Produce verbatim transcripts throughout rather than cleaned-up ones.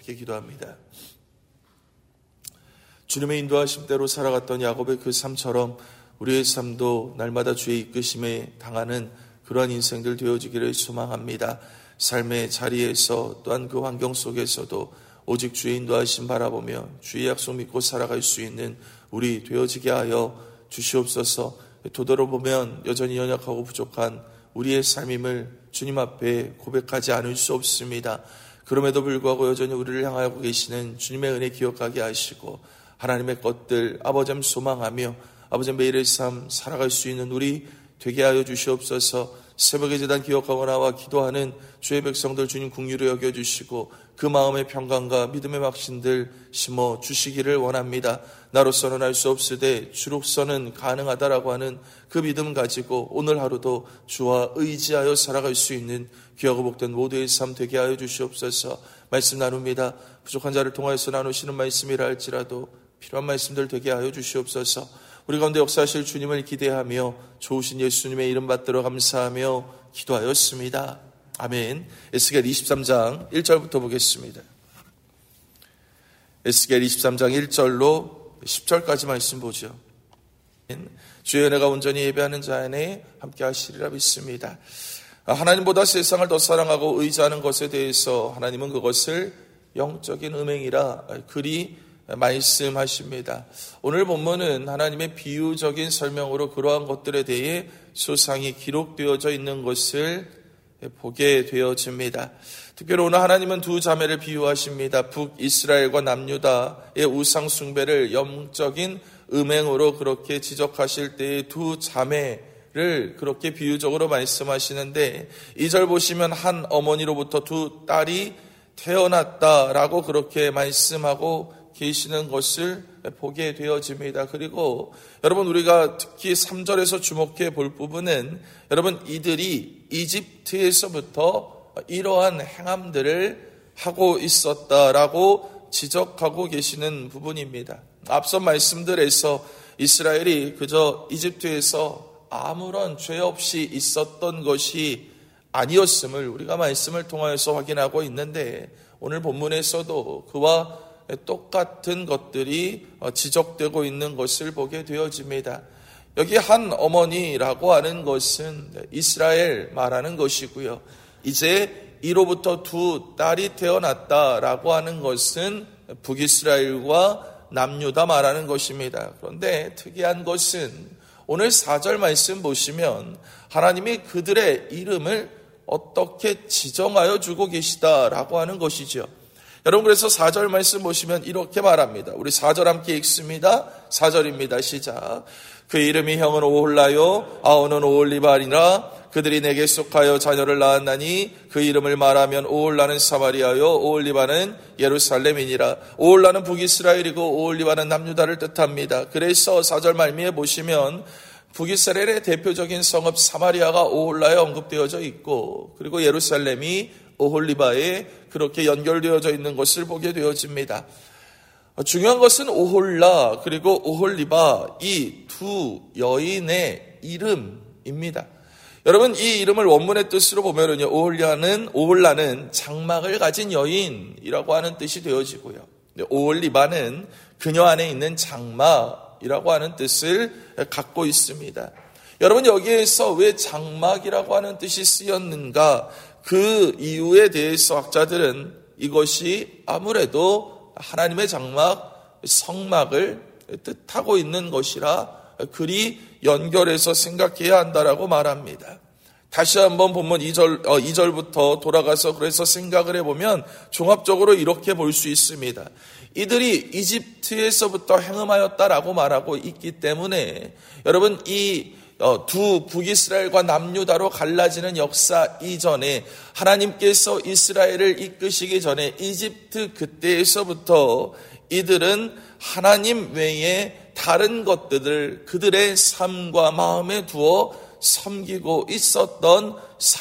함께 기도합니다. 주님의 인도하심대로 살아갔던 야곱의 그 삶처럼 우리의 삶도 날마다 주의 이끄심에 당하는 그러한 인생들 되어지기를 소망합니다. 삶의 자리에서 또한 그 환경 속에서도 오직 주의 인도하심 바라보며 주의 약속 믿고 살아갈 수 있는 우리 되어지게 하여 주시옵소서. 되돌아보면 여전히 연약하고 부족한 우리의 삶임을 주님 앞에 고백하지 않을 수 없습니다. 그럼에도 불구하고 여전히 우리를 향하고 계시는 주님의 은혜 기억하게 하시고 하나님의 것들 아버지 소망하며 아버지 매일의 삶 살아갈 수 있는 우리 되게 하여 주시옵소서. 새벽의 제단 기억하고 나와 기도하는 주의 백성들 주님 긍휼히 여겨주시고 그 마음의 평강과 믿음의 확신들 심어 주시기를 원합니다. 나로서는 할 수 없으되 주로서는 가능하다라고 하는 그 믿음 가지고 오늘 하루도 주와 의지하여 살아갈 수 있는 귀하고 복된 모두의 삶 되게 하여 주시옵소서. 말씀 나눕니다. 부족한 자를 통하여서 나누시는 말씀이라 할지라도 필요한 말씀들 되게 하여 주시옵소서. 우리 가운데 역사하실 주님을 기대하며 좋으신 예수님의 이름 받들어 감사하며 기도하였습니다. 아멘. 에스겔 이십삼 장 일 절부터 보겠습니다. 에스겔 이십삼 장 일 절로 십 절까지 말씀 보죠. 주의 은혜가 온전히 예배하는 자 안에 함께 하시리라 믿습니다. 하나님보다 세상을 더 사랑하고 의지하는 것에 대해서 하나님은 그것을 영적인 음행이라 그리 말씀하십니다. 오늘 본문은 하나님의 비유적인 설명으로 그러한 것들에 대해 소상히 기록되어져 있는 것을 보게 되어집니다. 특별히 오늘 하나님은 두 자매를 비유하십니다. 북이스라엘과 남유다의 우상 숭배를 영적인 음행으로 그렇게 지적하실 때의 두 자매를 그렇게 비유적으로 말씀하시는데 이 절 보시면 한 어머니로부터 두 딸이 태어났다라고 그렇게 말씀하고 계시는 것을 보게 되어집니다. 그리고 여러분 우리가 특히 삼 절에서 주목해 볼 부분은 여러분 이들이 이집트에서부터 이러한 행함들을 하고 있었다라고 지적하고 계시는 부분입니다. 앞선 말씀들에서 이스라엘이 그저 이집트에서 아무런 죄 없이 있었던 것이 아니었음을 우리가 말씀을 통하여서 확인하고 있는데 오늘 본문에서도 그와 똑같은 것들이 지적되고 있는 것을 보게 되어집니다. 여기 한 어머니라고 하는 것은 이스라엘 말하는 것이고요. 이제 이로부터 두 딸이 태어났다라고 하는 것은 북이스라엘과 남유다 말하는 것입니다. 그런데 특이한 것은 오늘 사 절 말씀 보시면 하나님이 그들의 이름을 어떻게 지정하여 주고 계시다라고 하는 것이죠. 여러분 그래서 사 절 말씀 보시면 이렇게 말합니다. 우리 사 절 함께 읽습니다. 사 절입니다. 시작. 그 이름이 형은 오홀라요 아우는 오홀리바리라. 그들이 내게 속하여 자녀를 낳았나니 그 이름을 말하면 오홀라는 사마리아요 오홀리바는 예루살렘이니라. 오홀라는 북이스라엘이고 오홀리바는 남유다를 뜻합니다. 그래서 사 절 말미에 보시면 북이스라엘의 대표적인 성읍 사마리아가 오홀라에 언급되어져 있고 그리고 예루살렘이 오홀리바에 그렇게 연결되어져 있는 것을 보게 되어집니다. 중요한 것은 오홀라 그리고 오홀리바 이 두 여인의 이름입니다. 여러분 이 이름을 원문의 뜻으로 보면은요 오홀라는 오홀라는 장막을 가진 여인이라고 하는 뜻이 되어지고요. 오홀리바는 그녀 안에 있는 장막이라고 하는 뜻을 갖고 있습니다. 여러분 여기에서 왜 장막이라고 하는 뜻이 쓰였는가? 그 이유에 대해서 학자들은 이것이 아무래도 하나님의 장막, 성막을 뜻하고 있는 것이라 그리 연결해서 생각해야 한다라고 말합니다. 다시 한번 본문 이 절, 어, 이 절부터 돌아가서 그래서 생각을 해보면 종합적으로 이렇게 볼 수 있습니다. 이들이 이집트에서부터 행음하였다라고 말하고 있기 때문에 여러분 이 두 북이스라엘과 남유다로 갈라지는 역사 이전에 하나님께서 이스라엘을 이끄시기 전에 이집트 그때에서부터 이들은 하나님 외에 다른 것들을 그들의 삶과 마음에 두어 섬기고 있었던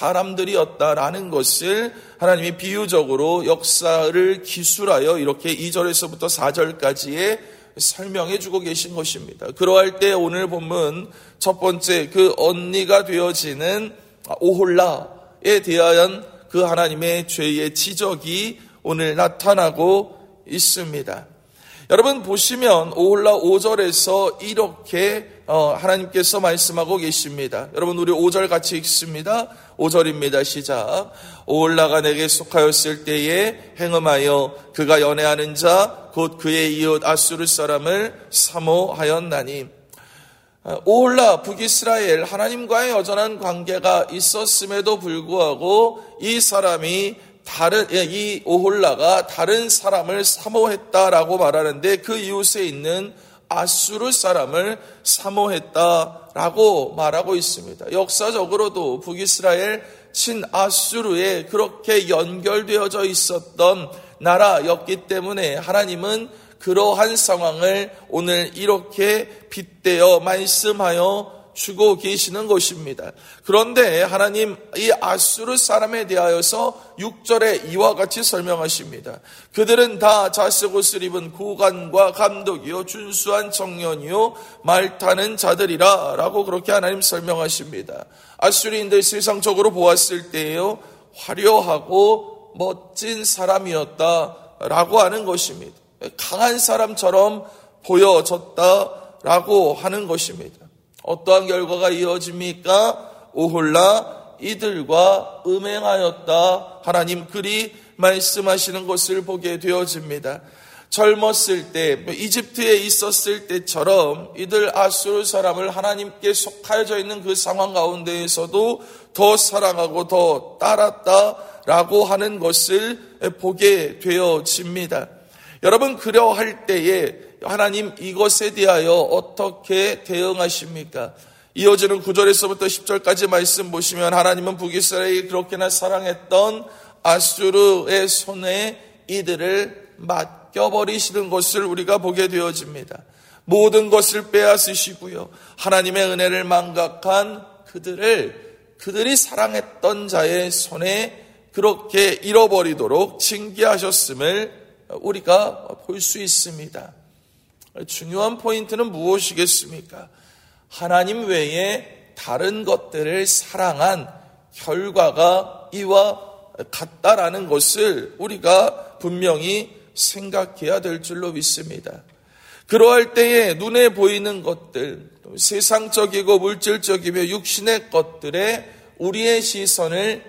사람들이었다라는 것을 하나님이 비유적으로 역사를 기술하여 이렇게 이 절에서부터 사 절까지의 설명해 주고 계신 것입니다. 그러할 때 오늘 본문 첫 번째 그 언니가 되어지는 오홀라에 대한 그 하나님의 죄의 지적이 오늘 나타나고 있습니다. 여러분 보시면 오홀라 오 절에서 이렇게 하나님께서 말씀하고 계십니다. 여러분 우리 오 절 같이 읽습니다. 오 절입니다. 시작. 오홀라가 내게 속하였을 때에 행음하여 그가 연애하는 자 곧 그의 이웃 아수르 사람을 사모하였나니. 오홀라 북이스라엘 하나님과의 여전한 관계가 있었음에도 불구하고 이 사람이 다른 이 오홀라가 다른 사람을 사모했다라고 말하는데 그 이웃에 있는 아수르 사람을 사모했다라고 말하고 있습니다. 역사적으로도 북이스라엘 친아수르에 그렇게 연결되어져 있었던 나라였기 때문에 하나님은 그러한 상황을 오늘 이렇게 빗대어 말씀하여 주고 계시는 것입니다. 그런데 하나님 이 아수르 사람에 대하여서 육 절에 이와 같이 설명하십니다. 그들은 다 자색 옷을 입은 고관과 감독이요 준수한 청년이요 말 타는 자들이라 라고 그렇게 하나님 설명하십니다. 아수리인들 세상적으로 보았을 때에요 화려하고 멋진 사람이었다라고 하는 것입니다. 강한 사람처럼 보여졌다라고 하는 것입니다. 어떠한 결과가 이어집니까? 오홀라 이들과 음행하였다. 하나님 그리 말씀하시는 것을 보게 되어집니다. 젊었을 때 이집트에 있었을 때처럼 이들 아수르 사람을 하나님께 속하여져 있는 그 상황 가운데에서도 더 사랑하고 더 따랐다라고 하는 것을 보게 되어집니다. 여러분 그러할 때에 하나님 이것에 대하여 어떻게 대응하십니까? 이어지는 구 절에서부터 십 절까지 말씀 보시면 하나님은 북이스라엘이 그렇게나 사랑했던 아수르의 손에 이들을 맡겨버리시는 것을 우리가 보게 되어집니다. 모든 것을 빼앗으시고요. 하나님의 은혜를 망각한 그들을 그들이 사랑했던 자의 손에 그렇게 잃어버리도록 징계하셨음을 우리가 볼 수 있습니다. 중요한 포인트는 무엇이겠습니까? 하나님 외에 다른 것들을 사랑한 결과가 이와 같다라는 것을 우리가 분명히 생각해야 될 줄로 믿습니다. 그러할 때에 눈에 보이는 것들, 세상적이고 물질적이며 육신의 것들에 우리의 시선을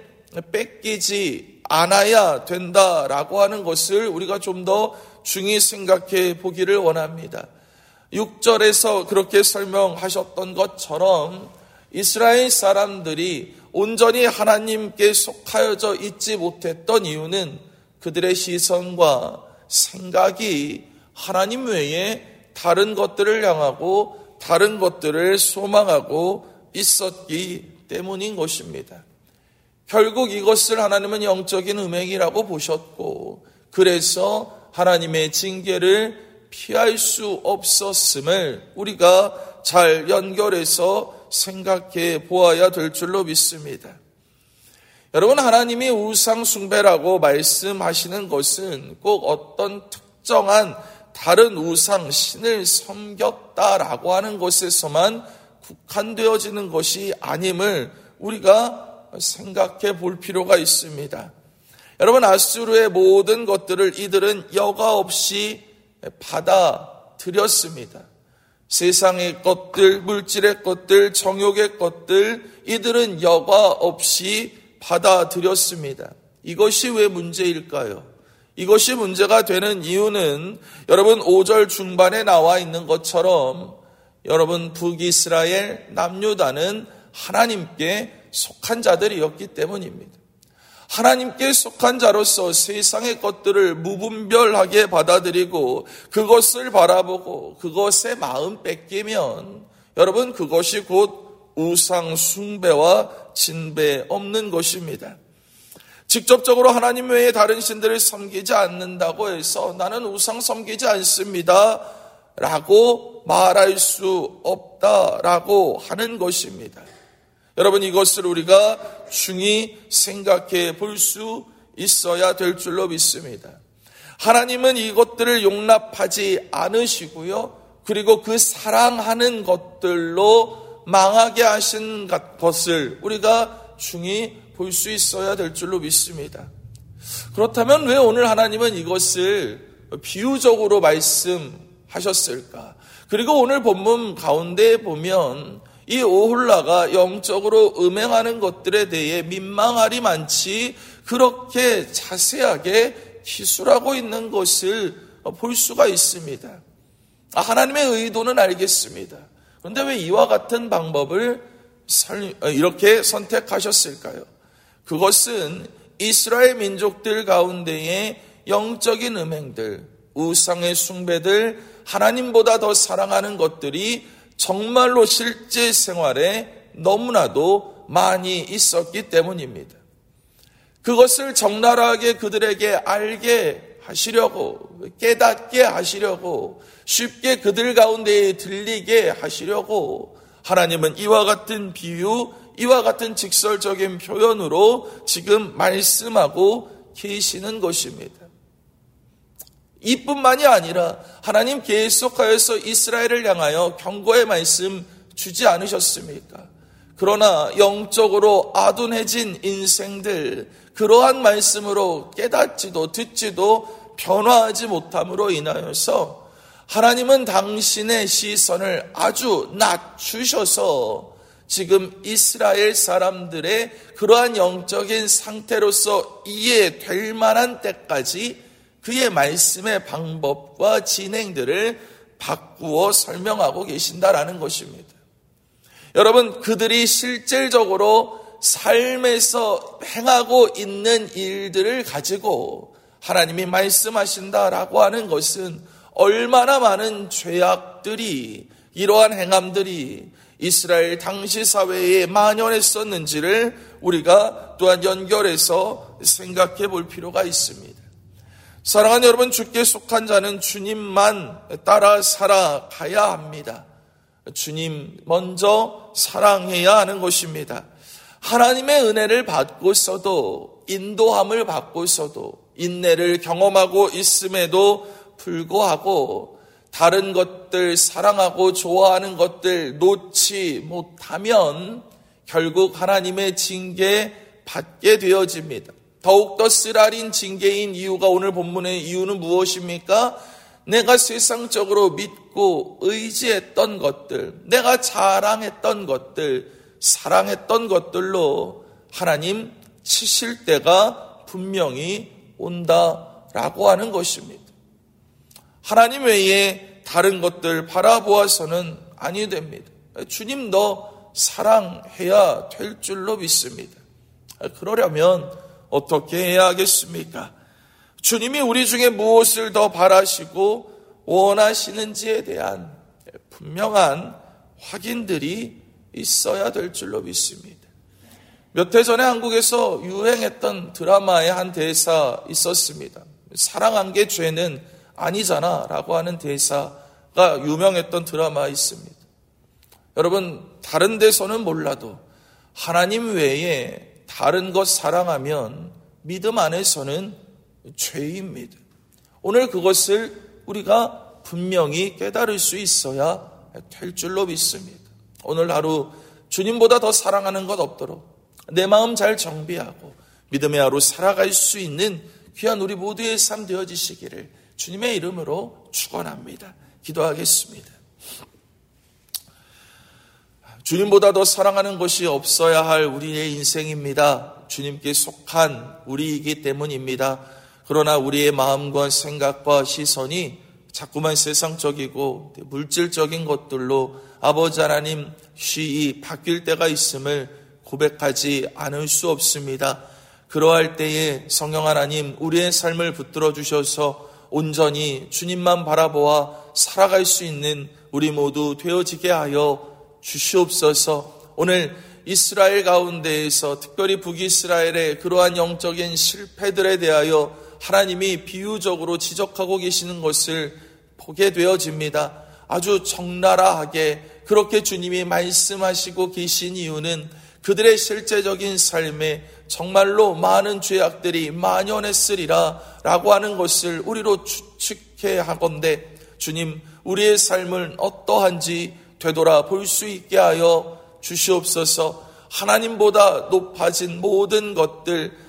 뺏기지 않아야 된다라고 하는 것을 우리가 좀 더 중히 생각해 보기를 원합니다. 육 절에서 그렇게 설명하셨던 것처럼 이스라엘 사람들이 온전히 하나님께 속하여져 있지 못했던 이유는 그들의 시선과 생각이 하나님 외에 다른 것들을 향하고 다른 것들을 소망하고 있었기 때문인 것입니다. 결국 이것을 하나님은 영적인 음행이라고 보셨고 그래서 하나님의 징계를 피할 수 없었음을 우리가 잘 연결해서 생각해 보아야 될 줄로 믿습니다. 여러분 하나님이 우상 숭배라고 말씀하시는 것은 꼭 어떤 특정한 다른 우상 신을 섬겼다라고 하는 것에서만 국한되어지는 것이 아님을 우리가 생각해 볼 필요가 있습니다. 여러분 아수르의 모든 것들을 이들은 여과 없이 받아들였습니다. 세상의 것들, 물질의 것들, 정욕의 것들 이들은 여과 없이 받아들였습니다. 이것이 왜 문제일까요? 이것이 문제가 되는 이유는 여러분 오 절 중반에 나와 있는 것처럼 여러분 북이스라엘 남유다는 하나님께 속한 자들이었기 때문입니다. 하나님께 속한 자로서 세상의 것들을 무분별하게 받아들이고 그것을 바라보고 그것에 마음 뺏기면 여러분 그것이 곧 우상 숭배와 진배 없는 것입니다. 직접적으로 하나님 외에 다른 신들을 섬기지 않는다고 해서 나는 우상 섬기지 않습니다 라고 말할 수 없다라고 하는 것입니다. 여러분 이것을 우리가 중히 생각해 볼 수 있어야 될 줄로 믿습니다. 하나님은 이것들을 용납하지 않으시고요. 그리고 그 사랑하는 것들로 망하게 하신 것을 우리가 중히 볼 수 있어야 될 줄로 믿습니다. 그렇다면 왜 오늘 하나님은 이것을 비유적으로 말씀하셨을까? 그리고 오늘 본문 가운데 보면 이 오홀라가 영적으로 음행하는 것들에 대해 민망하리 많지 그렇게 자세하게 기술하고 있는 것을 볼 수가 있습니다. 하나님의 의도는 알겠습니다. 그런데 왜 이와 같은 방법을 이렇게 선택하셨을까요? 그것은 이스라엘 민족들 가운데의 영적인 음행들, 우상의 숭배들, 하나님보다 더 사랑하는 것들이 정말로 실제 생활에 너무나도 많이 있었기 때문입니다. 그것을 적나라하게 그들에게 알게 하시려고, 깨닫게 하시려고, 쉽게 그들 가운데에 들리게 하시려고 하나님은 이와 같은 비유, 이와 같은 직설적인 표현으로 지금 말씀하고 계시는 것입니다. 이뿐만이 아니라 하나님 계속하여서 이스라엘을 향하여 경고의 말씀 주지 않으셨습니까? 그러나 영적으로 아둔해진 인생들, 그러한 말씀으로 깨닫지도 듣지도 변화하지 못함으로 인하여서 하나님은 당신의 시선을 아주 낮추셔서 지금 이스라엘 사람들의 그러한 영적인 상태로서 이해될 만한 때까지 그의 말씀의 방법과 진행들을 바꾸어 설명하고 계신다라는 것입니다. 여러분, 그들이 실질적으로 삶에서 행하고 있는 일들을 가지고 하나님이 말씀하신다라고 하는 것은 얼마나 많은 죄악들이, 이러한 행함들이 이스라엘 당시 사회에 만연했었는지를 우리가 또한 연결해서 생각해 볼 필요가 있습니다. 사랑하는 여러분, 주께 속한 자는 주님만 따라 살아가야 합니다. 주님 먼저 사랑해야 하는 것입니다. 하나님의 은혜를 받고서도, 인도함을 받고서도, 인내를 경험하고 있음에도 불구하고 다른 것들, 사랑하고 좋아하는 것들 놓지 못하면 결국 하나님의 징계 받게 되어집니다. 더욱더 쓰라린 징계인 이유가 오늘 본문의 이유는 무엇입니까? 내가 세상적으로 믿고 의지했던 것들, 내가 자랑했던 것들, 사랑했던 것들로 하나님 치실 때가 분명히 온다라고 하는 것입니다. 하나님 외에 다른 것들 바라보아서는 아니 됩니다. 주님 너 사랑해야 될 줄로 믿습니다. 그러려면 어떻게 해야 하겠습니까? 주님이 우리 중에 무엇을 더 바라시고 원하시는지에 대한 분명한 확인들이 있어야 될 줄로 믿습니다. 몇 해 전에 한국에서 유행했던 드라마의 한 대사 있었습니다. 사랑한 게 죄는 아니잖아 라고 하는 대사가 유명했던 드라마 있습니다. 여러분, 다른 데서는 몰라도 하나님 외에 다른 것 사랑하면 믿음 안에서는 죄입니다. 오늘 그것을 우리가 분명히 깨달을 수 있어야 될 줄로 믿습니다. 오늘 하루 주님보다 더 사랑하는 것 없도록 내 마음 잘 정비하고 믿음의 하루 살아갈 수 있는 귀한 우리 모두의 삶 되어지시기를 주님의 이름으로 축원합니다. 기도하겠습니다. 주님보다 더 사랑하는 것이 없어야 할 우리의 인생입니다. 주님께 속한 우리이기 때문입니다. 그러나 우리의 마음과 생각과 시선이 자꾸만 세상적이고 물질적인 것들로 아버지 하나님 쉬이 바뀔 때가 있음을 고백하지 않을 수 없습니다. 그러할 때에 성령 하나님 우리의 삶을 붙들어 주셔서 온전히 주님만 바라보아 살아갈 수 있는 우리 모두 되어지게 하여 주시옵소서. 오늘 이스라엘 가운데에서 특별히 북이스라엘의 그러한 영적인 실패들에 대하여 하나님이 비유적으로 지적하고 계시는 것을 보게 되어집니다. 아주 적나라하게 그렇게 주님이 말씀하시고 계신 이유는 그들의 실제적인 삶에 정말로 많은 죄악들이 만연했으리라 라고 하는 것을 우리로 추측해 하건대 주님 우리의 삶은 어떠한지 되돌아볼 수 있게 하여 주시옵소서. 하나님보다 높아진 모든 것들,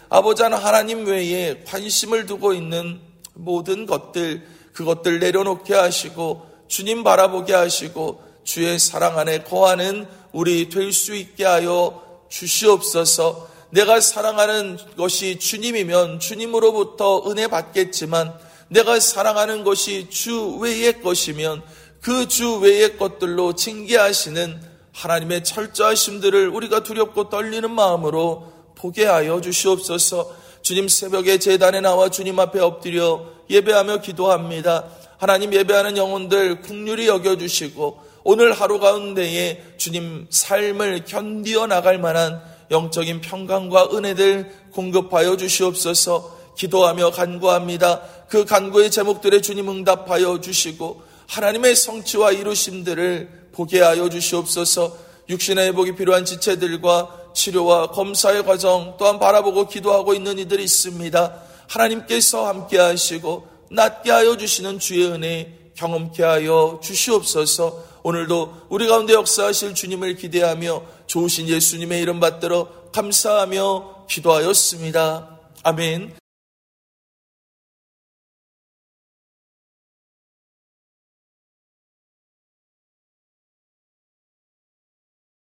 아버지 하나님 외에 관심을 두고 있는 모든 것들, 그것들 내려놓게 하시고 주님 바라보게 하시고 주의 사랑 안에 거하는 우리 될 수 있게 하여 주시옵소서. 내가 사랑하는 것이 주님이면 주님으로부터 은혜 받겠지만 내가 사랑하는 것이 주 외의 것이면 그 주 외의 것들로 징계하시는 하나님의 철저하심들을 우리가 두렵고 떨리는 마음으로 보게 하여 주시옵소서. 주님, 새벽에 제단에 나와 주님 앞에 엎드려 예배하며 기도합니다. 하나님, 예배하는 영혼들 긍휼히 여겨주시고 오늘 하루 가운데에 주님 삶을 견디어 나갈 만한 영적인 평강과 은혜들 공급하여 주시옵소서. 기도하며 간구합니다. 그 간구의 제목들에 주님 응답하여 주시고 하나님의 성취와 이루심들을 보게 하여 주시옵소서. 육신의 회복이 필요한 지체들과 치료와 검사의 과정 또한 바라보고 기도하고 있는 이들이 있습니다. 하나님께서 함께 하시고 낫게 하여 주시는 주의 은혜 경험케 하여 주시옵소서. 오늘도 우리 가운데 역사하실 주님을 기대하며 좋으신 예수님의 이름 받들어 감사하며 기도하였습니다. 아멘.